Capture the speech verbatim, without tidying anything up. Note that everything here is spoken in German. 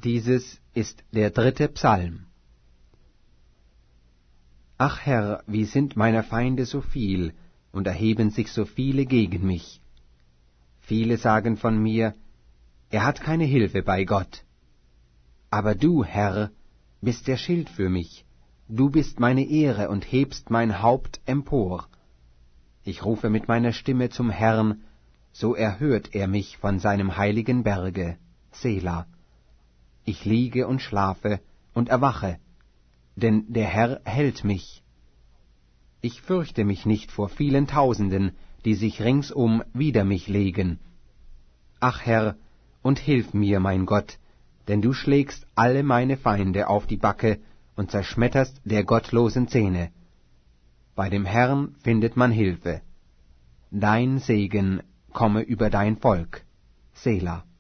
Dieses ist der dritte Psalm. Ach Herr, wie sind meine Feinde so viel, und erheben sich so viele gegen mich. Viele sagen von mir, er hat keine Hilfe bei Gott. Aber du, Herr, bist der Schild für mich, du bist meine Ehre und hebst mein Haupt empor. Ich rufe mit meiner Stimme zum Herrn, so erhört er mich von seinem heiligen Berge, Sela. Ich liege und schlafe und erwache, denn der Herr hält mich. Ich fürchte mich nicht vor vielen Tausenden, die sich ringsum wider mich legen. Ach Herr, und hilf mir, mein Gott, denn du schlägst alle meine Feinde auf die Backe und zerschmetterst der gottlosen Zähne. Bei dem Herrn findet man Hilfe. Dein Segen komme über dein Volk. Sela.